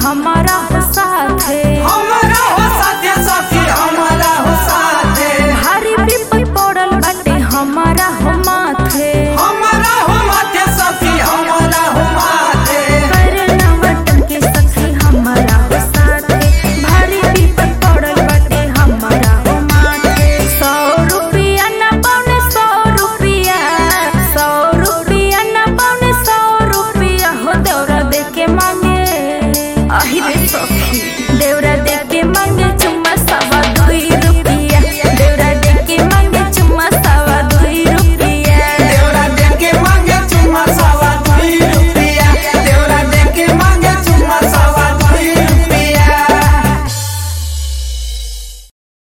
हमारा हो साथे, हमारा हो साथे सखी हमारा हो साथे। भारी विपद पड़ल बाटे हमारा हो माथे, हमारा हो माथे सखी हमारा हो माथे। करना वतन के सखी हमारा हो साथे, भारी विपद पड़ल बाटे हमारा हो माथे। 100 रुपया न पौने 100 रुपया, 100 रुपया न पौने 100 रुपया हो दौरा दे के मांगे। अहि